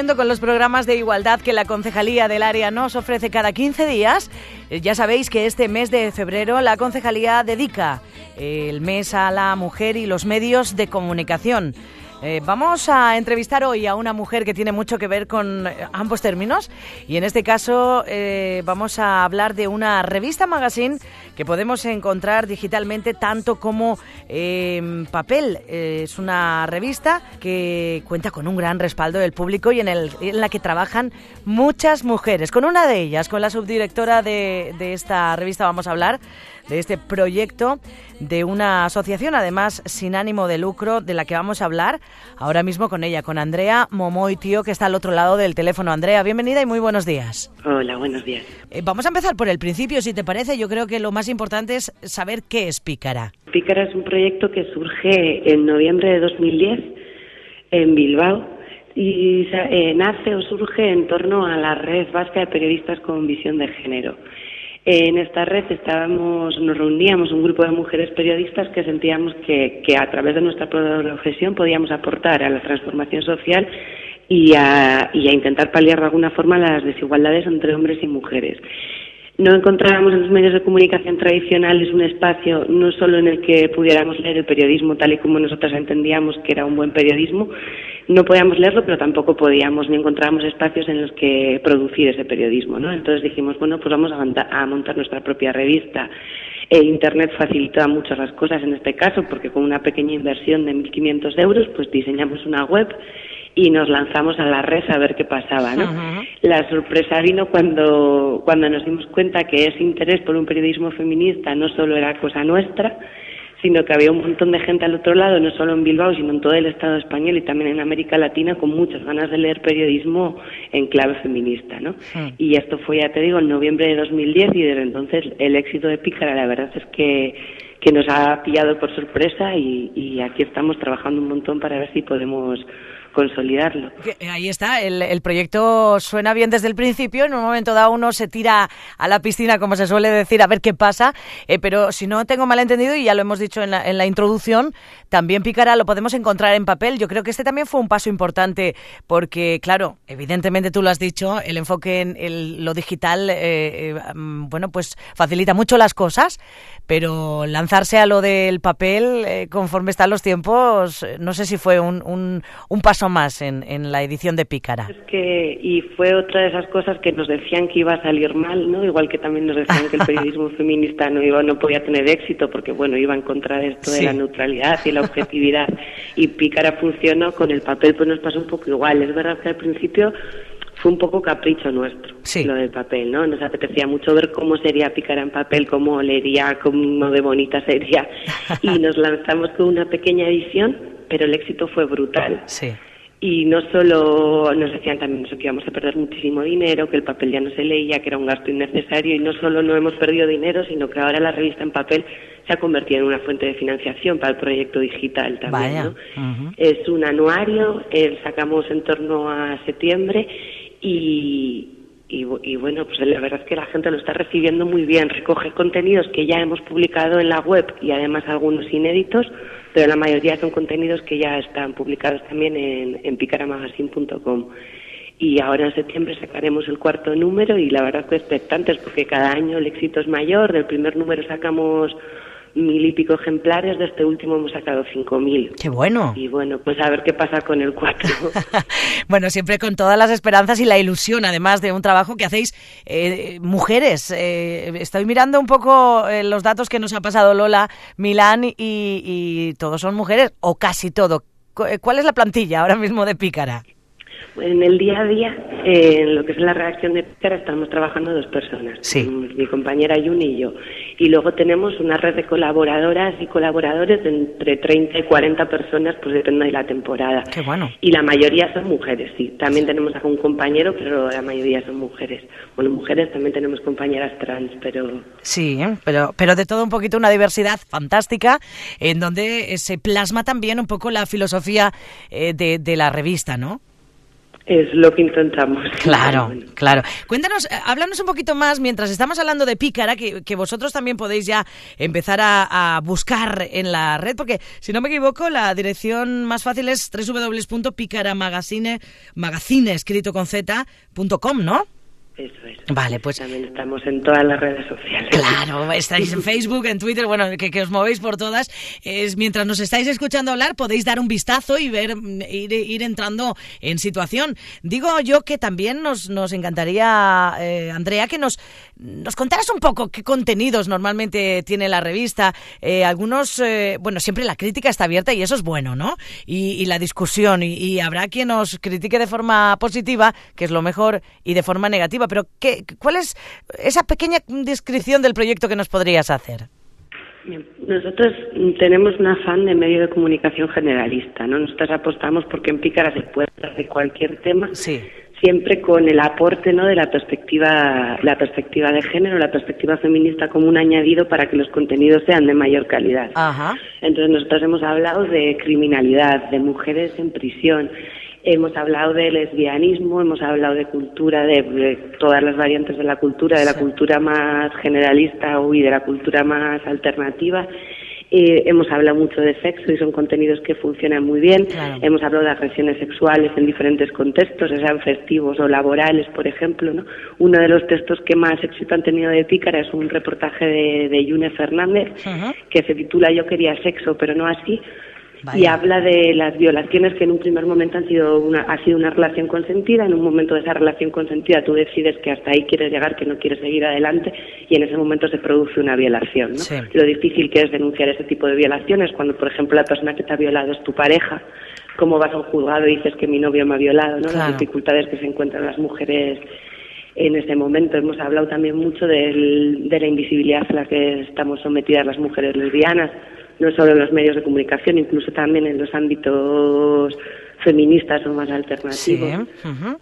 siguiendo con los programas de igualdad que la Concejalía del Área nos ofrece cada 15 días. Ya sabéis que este mes de febrero la Concejalía dedica el mes a la mujer y los medios de comunicación. Vamos a entrevistar hoy a una mujer que tiene mucho que ver con ambos términos y en este caso vamos a hablar de una revista magazine que podemos encontrar digitalmente tanto como en papel. Es una revista que cuenta con un gran respaldo del público y en la que trabajan muchas mujeres. Con una de ellas, con la subdirectora de esta revista, vamos a hablar de este proyecto de una asociación, además sin ánimo de lucro, de la que vamos a hablar ahora mismo con ella, con Andrea Momoitio, que está al otro lado del teléfono. Andrea, bienvenida y muy buenos días. Hola, buenos días. Vamos a empezar por el principio, si te parece. Yo creo que lo más importante es saber qué es Pícara. Pícara es un proyecto que surge en noviembre de 2010 en Bilbao y nace o surge en torno a la red vasca de periodistas con visión de género. En esta red nos reuníamos un grupo de mujeres periodistas que sentíamos que a través de nuestra profesión podíamos aportar a la transformación social y a intentar paliar de alguna forma las desigualdades entre hombres y mujeres. No encontrábamos en los medios de comunicación tradicionales un espacio no solo en el que pudiéramos leer el periodismo tal y como nosotras entendíamos que era un buen periodismo, no podíamos leerlo, pero tampoco podíamos ni encontrábamos espacios en los que producir ese periodismo, ¿no? Entonces dijimos, bueno, pues vamos a montar nuestra propia revista. Internet facilitaba mucho las cosas en este caso, porque con una pequeña inversión de 1.500 euros, pues diseñamos una web y nos lanzamos a la red a ver qué pasaba, ¿no? Uh-huh. La sorpresa vino cuando nos dimos cuenta que ese interés por un periodismo feminista no solo era cosa nuestra, sino que había un montón de gente al otro lado, no solo en Bilbao, sino en todo el Estado español y también en América Latina, con muchas ganas de leer periodismo en clave feminista, ¿no? Sí. Y esto fue, ya te digo, en noviembre de 2010 y desde entonces el éxito de Pícara, la verdad es que nos ha pillado por sorpresa y aquí estamos trabajando un montón para ver si podemos consolidarlo. Ahí está, el proyecto suena bien desde el principio, en un momento dado uno se tira a la piscina, como se suele decir, a ver qué pasa, pero si no tengo mal entendido, y ya lo hemos dicho en la introducción, también Pícara lo podemos encontrar en papel. Yo creo que este también fue un paso importante, porque claro, evidentemente tú lo has dicho, el enfoque en lo digital, bueno, pues facilita mucho las cosas, pero lanzarse a lo del papel, conforme están los tiempos, no sé si fue un paso más en la edición de Pícara. Y fue otra de esas cosas que nos decían que iba a salir mal, ¿no? Igual que también nos decían que el periodismo feminista no podía tener éxito porque, bueno, iba en contra de esto de la neutralidad y la objetividad. Y Pícara funcionó, con el papel pues nos pasó un poco igual. Es verdad que al principio fue un poco capricho nuestro, lo del papel, ¿no? Nos apetecía mucho ver cómo sería Pícara en papel, cómo leería, cómo de bonita sería. Y nos lanzamos con una pequeña edición, pero el éxito fue brutal. Sí. Y no solo nos decían también eso, que íbamos a perder muchísimo dinero, que el papel ya no se leía, que era un gasto innecesario, y no solo no hemos perdido dinero, sino que ahora la revista en papel se ha convertido en una fuente de financiación para el proyecto digital también. Vaya. ¿no? Uh-huh. Es un anuario, sacamos en torno a septiembre y bueno, pues la verdad es que la gente lo está recibiendo muy bien. Recoge contenidos que ya hemos publicado en la web y además algunos inéditos, pero la mayoría son contenidos que ya están publicados también en picaramagazine.com. Y ahora en septiembre sacaremos el 4º número y la verdad que expectantes porque cada año el éxito es mayor. Del primer número sacamos 1.000 y pico ejemplares, de este último hemos sacado 5.000. ¡Qué bueno! Y bueno, pues a ver qué pasa con el 4. Bueno, siempre con todas las esperanzas y la ilusión, además de un trabajo que hacéis mujeres. Estoy mirando un poco los datos que nos ha pasado Lola Milán y todos son mujeres, o casi todo. ¿Cuál es la plantilla ahora mismo de Pícara? En el día a día, en lo que es la redacción de Pícara, estamos trabajando 2 personas, sí. Mi compañera Yuni y yo. Y luego tenemos una red de colaboradoras y colaboradores de entre 30 y 40 personas, pues depende de la temporada. ¡Qué bueno! Y la mayoría son mujeres, sí. También tenemos algún compañero, pero la mayoría son mujeres. Bueno, mujeres, también tenemos compañeras trans, pero... Sí, pero de todo un poquito, una diversidad fantástica, en donde se plasma también un poco la filosofía de la revista, ¿no? Es lo que intentamos. Claro, claro. Cuéntanos, háblanos un poquito más, mientras estamos hablando de Pícara, que vosotros también podéis ya empezar a buscar en la red, porque si no me equivoco, la dirección más fácil es www.picaramagazine, escrito con z.com, ¿no? Eso es. Vale, pues también estamos en todas las redes sociales. Claro, estáis en Facebook, en Twitter, bueno, que os movéis por todas. Mientras nos estáis escuchando hablar, podéis dar un vistazo y ver, ir entrando en situación. Digo yo que también nos encantaría, Andrea, que nos contaras un poco qué contenidos normalmente tiene la revista. Algunos, bueno, siempre la crítica está abierta y eso es bueno, ¿no? Y la discusión, y habrá quien nos critique de forma positiva, que es lo mejor, y de forma negativa. Pero ¿cuál es esa pequeña descripción del proyecto que nos podrías hacer? Nosotros tenemos un afán de medio de comunicación generalista, ¿no? Nosotros apostamos porque en Pícara se puede hablar de cualquier tema, sí, siempre con el aporte, ¿no?, de la perspectiva de género, la perspectiva feminista como un añadido para que los contenidos sean de mayor calidad. Ajá. Entonces nosotros hemos hablado de criminalidad, de mujeres en prisión. Hemos hablado de lesbianismo, hemos hablado de cultura, de todas las variantes de la cultura más generalista y de la cultura más alternativa. Hemos hablado mucho de sexo y son contenidos que funcionan muy bien. Claro. Hemos hablado de agresiones sexuales en diferentes contextos, sean festivos o laborales, por ejemplo, ¿no? Uno de los textos que más éxito han tenido de Pícara es un reportaje de Yune Fernández, uh-huh, que se titula Yo quería sexo, pero no así. Vaya. Y habla de las violaciones que en un primer momento ha sido una relación consentida. En un momento de esa relación consentida tú decides que hasta ahí quieres llegar, que no quieres seguir adelante, y en ese momento se produce una violación, ¿no? Sí. Lo difícil que es denunciar ese tipo de violaciones cuando, por ejemplo, la persona que te ha violado es tu pareja. ¿Cómo vas a un juzgado y dices que mi novio me ha violado, ¿no? Claro. Las dificultades que se encuentran las mujeres en ese momento. Hemos hablado también mucho de la invisibilidad a la que estamos sometidas las mujeres lesbianas, no solo en los medios de comunicación, incluso también en los ámbitos feministas o más alternativos. Sí. Uh-huh.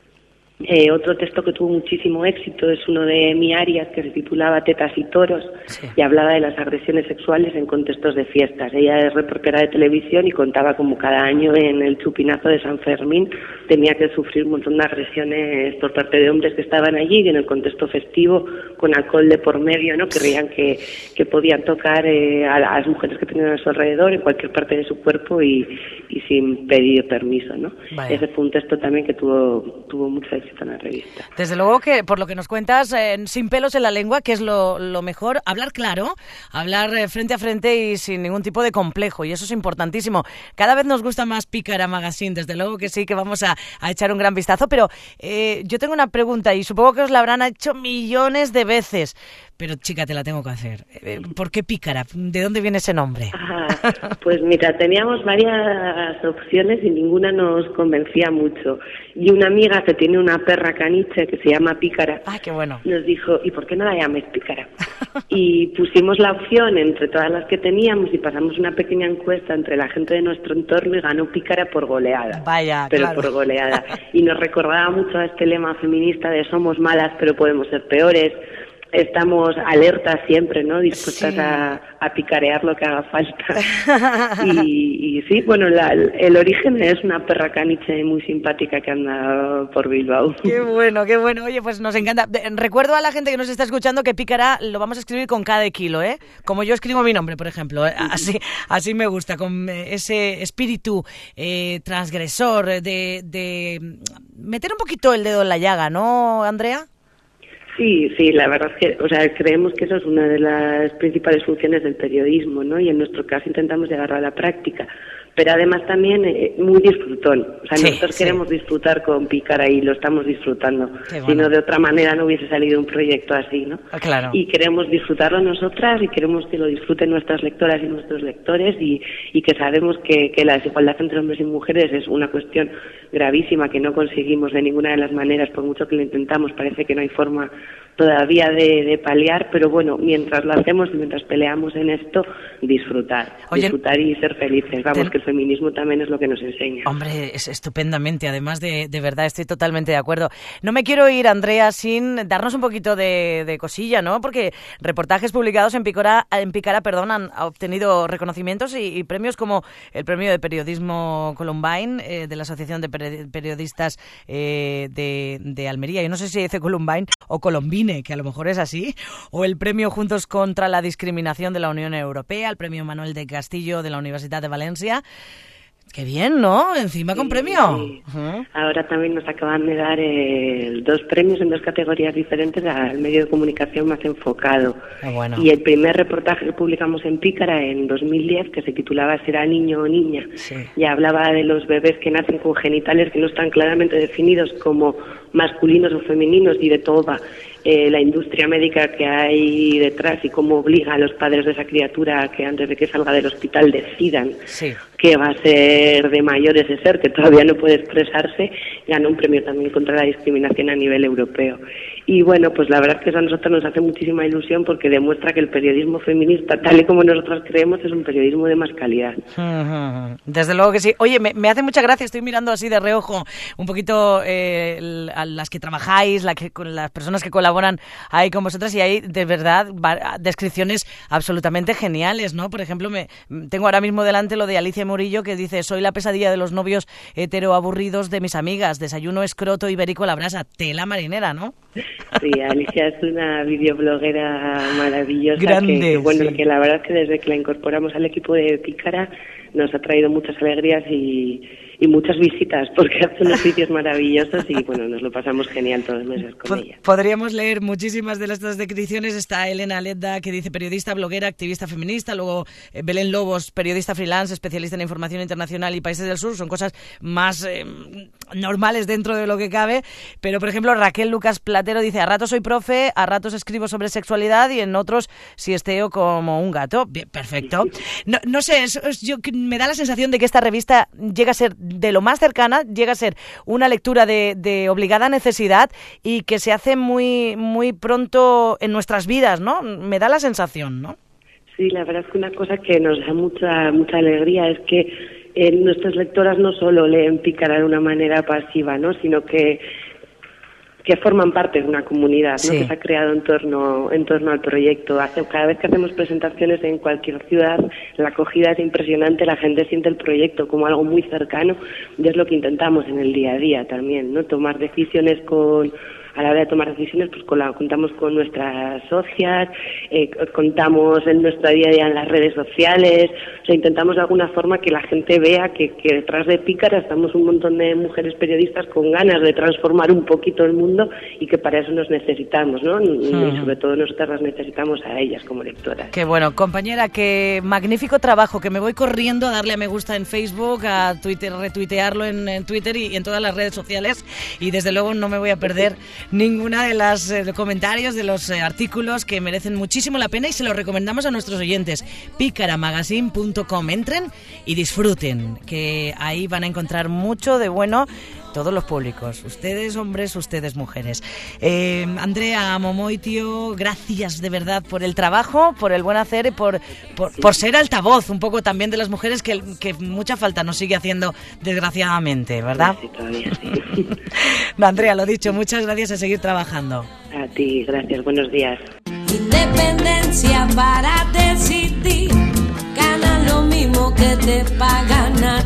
Otro texto que tuvo muchísimo éxito es uno de Mi Arias, que se titulaba Tetas y Toros, sí, y hablaba de las agresiones sexuales en contextos de fiestas. Ella es reportera de televisión y contaba como cada año en el chupinazo de San Fermín tenía que sufrir un montón de agresiones por parte de hombres que estaban allí, y en el contexto festivo, con alcohol de por medio, ¿no?, creían que podían tocar a las mujeres que tenían a su alrededor en cualquier parte de su cuerpo y sin pedir permiso, ¿no? Vaya. Ese fue un texto también que tuvo mucho éxito en la revista. Desde luego que, por lo que nos cuentas, sin pelos en la lengua, que es lo mejor, hablar claro, hablar frente a frente y sin ningún tipo de complejo, y eso es importantísimo. Cada vez nos gusta más Pícara Magazine, desde luego que sí, que vamos a echar un gran vistazo, pero yo tengo una pregunta, y supongo que os la habrán hecho millones de veces, pero chica, te la tengo que hacer. ¿Por qué Pícara? ¿De dónde viene ese nombre? Pues mira, teníamos varias opciones y ninguna nos convencía mucho. Y una amiga que tiene una perra caniche que se llama Pícara, qué bueno, nos dijo, ¿y por qué no la llames Pícara? Y pusimos la opción entre todas las que teníamos y pasamos una pequeña encuesta entre la gente de nuestro entorno y ganó Pícara por goleada. Vaya, pero claro, por goleada. Y nos recordaba mucho a este lema feminista de somos malas pero podemos ser peores. Estamos alertas siempre, ¿no?, dispuestas, sí, a picarear lo que haga falta. Y sí, bueno, el origen es una perra caniche muy simpática que anda por Bilbao. Qué bueno, qué bueno. Oye, pues nos encanta. Recuerdo a la gente que nos está escuchando que Pícara lo vamos a escribir con K de kilo, ¿eh? Como yo escribo mi nombre, por ejemplo. Así me gusta, con ese espíritu transgresor de meter un poquito el dedo en la llaga, ¿no, Andrea? Sí, la verdad es que, creemos que eso es una de las principales funciones del periodismo, ¿no? Y en nuestro caso intentamos llevarlo a la práctica. Pero además también muy disfrutón. O sea, nosotros queremos disfrutar con Pícara y lo estamos disfrutando. Bueno. Si no, de otra manera no hubiese salido un proyecto así, ¿no? Claro. Y queremos disfrutarlo nosotras y queremos que lo disfruten nuestras lectoras y nuestros lectores y que sabemos que la desigualdad entre hombres y mujeres es una cuestión gravísima que no conseguimos de ninguna de las maneras, por mucho que lo intentamos, parece que no hay forma todavía de paliar, pero bueno, mientras lo hacemos y mientras peleamos en esto, disfrutar y ser felices. Vamos, que feminismo también es lo que nos enseña. Hombre, es estupendamente, además de verdad, estoy totalmente de acuerdo. No me quiero ir, Andrea, sin darnos un poquito de cosilla, ¿no? Porque reportajes publicados en Pícara, han obtenido reconocimientos y premios como el premio de periodismo Columbine de la Asociación de Periodistas de Almería. Yo no sé si dice Columbine o Colombine, que a lo mejor es así, o el premio Juntos contra la Discriminación de la Unión Europea, el premio Manuel de Castillo de la Universidad de Valencia. Qué bien, ¿no? Encima con premio. Sí. Ahora también nos acaban de dar 2 premios en 2 categorías diferentes al medio de comunicación más enfocado. Bueno. Y el primer reportaje que publicamos en Pícara en 2010, que se titulaba ¿Será niño o niña? Sí. Y hablaba de los bebés que nacen con genitales que no están claramente definidos como masculinos o femeninos y de toda la industria médica que hay detrás y cómo obliga a los padres de esa criatura a que antes de que salga del hospital decidan qué va a ser de mayor ese ser que todavía no puede expresarse. Ganó un premio también contra la discriminación a nivel europeo. Y bueno, pues la verdad es que eso a nosotros nos hace muchísima ilusión porque demuestra que el periodismo feminista, tal y como nosotros creemos, es un periodismo de más calidad. Desde luego que sí. Oye, me hace mucha gracia, estoy mirando así de reojo un poquito a las que trabajáis, con las personas que colaboran ahí con vosotras, y hay de verdad descripciones absolutamente geniales, ¿no? Por ejemplo, tengo ahora mismo delante lo de Alicia Murillo, que dice: soy la pesadilla de los novios heteroaburridos de mis amigas, desayuno escroto ibérico a la brasa, tela marinera, ¿no? Sí, Alicia es una videobloguera maravillosa. Grande, que la verdad es que desde que la incorporamos al equipo de Pícara nos ha traído muchas alegrías y muchas visitas, porque hace unos vídeos maravillosos y bueno, nos lo pasamos genial todos los meses con ella. Podríamos leer muchísimas de estas descripciones. Está Elena Ledda, que dice periodista, bloguera, activista feminista. Luego Belén Lobos, periodista freelance, especialista en información internacional y países del sur. Son cosas más normales dentro de lo que cabe. Pero, por ejemplo, Raquel Lucas Platero dice: a ratos soy profe, a ratos escribo sobre sexualidad y en otros siesteo como un gato. Bien, perfecto. No sé, me da la sensación de que esta revista llega a ser de lo más cercana, llega a ser una lectura de obligada necesidad y que se hace muy, muy pronto en nuestras vidas, ¿no? Me da la sensación, ¿no? Sí, la verdad es que una cosa que nos da mucha alegría es que nuestras lectoras no solo leen Pícara de una manera pasiva, ¿no? Sino que forman parte de una comunidad, ¿no? Que se ha creado en torno al proyecto. Cada vez que hacemos presentaciones en cualquier ciudad, la acogida es impresionante, la gente siente el proyecto como algo muy cercano y es lo que intentamos en el día a día también, ¿no? Tomar decisiones a la hora de tomar decisiones, pues contamos con nuestras socias, contamos en nuestro día a día en las redes sociales, o sea, intentamos de alguna forma que la gente vea que detrás de Pícara estamos un montón de mujeres periodistas con ganas de transformar un poquito el mundo y que para eso nos necesitamos, ¿no? Y sobre todo nosotras las necesitamos a ellas como lectoras. Qué bueno, compañera, qué magnífico trabajo, que me voy corriendo a darle a me gusta en Facebook, a Twitter, retuitearlo en Twitter y en todas las redes sociales, y desde luego no me voy a perder ninguna de los comentarios, de los artículos que merecen muchísimo la pena y se los recomendamos a nuestros oyentes. Picaramagazine.com, entren y disfruten, que ahí van a encontrar mucho de bueno todos los públicos, ustedes hombres, ustedes mujeres. Andrea Momoitio, gracias de verdad por el trabajo, por el buen hacer y por ser altavoz un poco también de las mujeres que mucha falta nos sigue haciendo, desgraciadamente, ¿verdad? Sí, todavía sí. No, Andrea, lo dicho, muchas gracias, a seguir trabajando. A ti, gracias, buenos días. Independencia para decidir, gana lo mismo que te pagan a